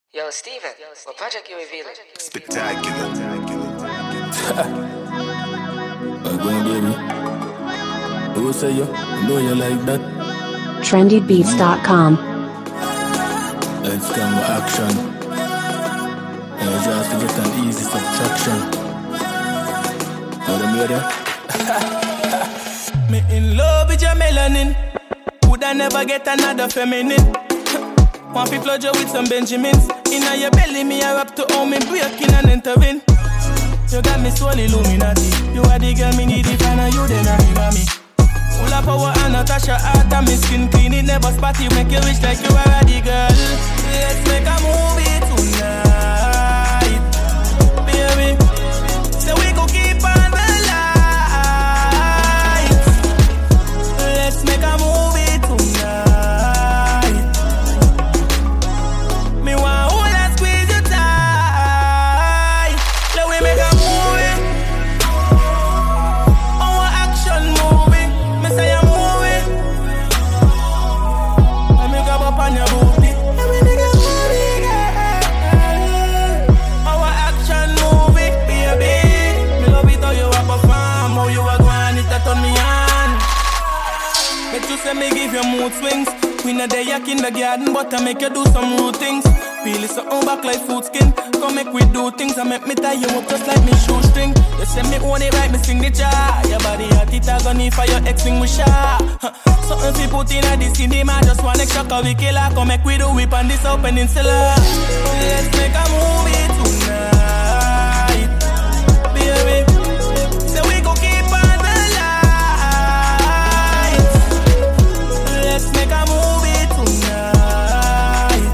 Yo, Steven, what project you revealing? Spectacular. Go on, baby. Who say you? I know you like that. trendybeats.com. Let's come with action. And you just to get an easy subtraction. Know them hear that? Me in love with your melanin. Would I never get another feminine? Want to flood you with some Benjamins. Inna your belly, me a rap to all me breaking and entering. You got me soul Illuminati. You are the girl me need it and you then a mommy. Full of power and Natasha heart and me skin clean. It never spotty, make you wish like you are the girl. Let's make a movie tonight, baby. So we go keep on the lights. Let's make a movie tonight. Me want hold and squeeze you tight. Let we make a movie. Our action movie. Me say a movie. Let me grab up on your booty. Let me make a movie, girl. Our action movie, baby. Me love it how you a perform, how you a go and it a turn me on. Bet you say me give you mood swings. We not there yak in the garden, but I make you do some rude things. Feel it something back like food skin. Come make we do things, I make me tie you up just like me shoestring. You say me own it right, me signature. Your body hot, it a gun for your extinguisher. Something fi put in a this cinema, just one extra we killer. Come make we do whip on this open peninsula. Let's make a movie tonight, baby. So we go keep on the lights. Let's make a movie tonight.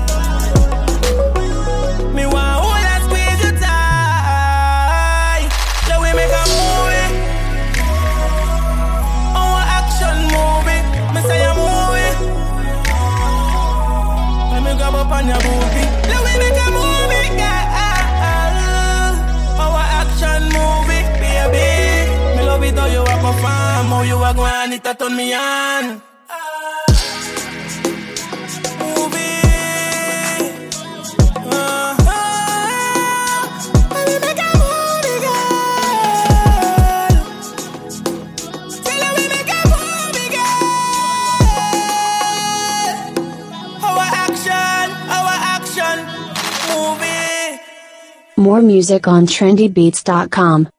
Me want hold and squeeze you tight. Let we make a movie. Our action movie. Me say a movie. Let me grab up on your booty. Let we make a movie, girl. Our action movie, baby. Me love it how you a perform, how you a go and it a turn me on. More music on trendybeats.com.